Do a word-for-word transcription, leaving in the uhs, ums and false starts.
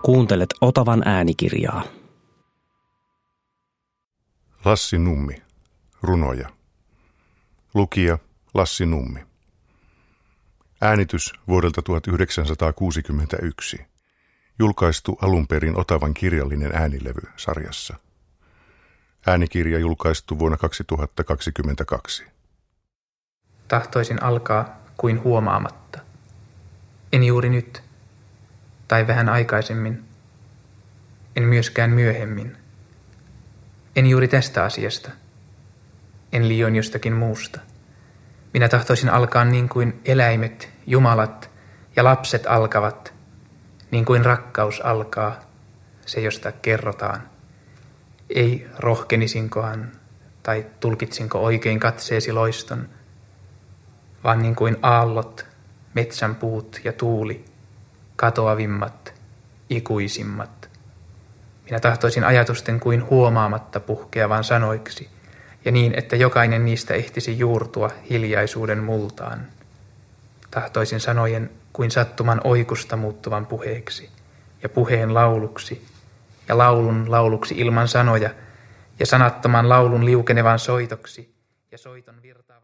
Kuuntelet Otavan äänikirjaa. Lassi Nummi. Runoja. Lukija Lassi Nummi. Äänitys vuodelta tuhatyhdeksänsataakuusikymmentäyksi. Julkaistu alun perin Otavan kirjallinen äänilevy -sarjassa. Äänikirja julkaistu vuonna kaksituhattakaksikymmentäkaksi. Tahtoisin alkaa kuin huomaamatta. En juuri nyt, tai vähän aikaisemmin. En myöskään myöhemmin. En juuri tästä asiasta. En liioin jostakin muusta. Minä tahtoisin alkaa niin kuin eläimet, jumalat ja lapset alkavat, niin kuin rakkaus alkaa, se josta kerrotaan. Ei rohkenisinkohan tai tulkitsinko oikein katseesi loiston, vaan niin kuin aallot, metsän puut ja tuuli, katoavimmat, ikuisimmat. Minä tahtoisin ajatusten kuin huomaamatta puhkeavan sanoiksi, ja niin, että jokainen niistä ehtisi juurtua hiljaisuuden multaan. Tahtoisin sanojen kuin sattuman oikusta muuttuvan puheeksi, ja puheen lauluksi, ja laulun lauluksi ilman sanoja, ja sanattoman laulun liukenevan soitoksi, ja soiton virta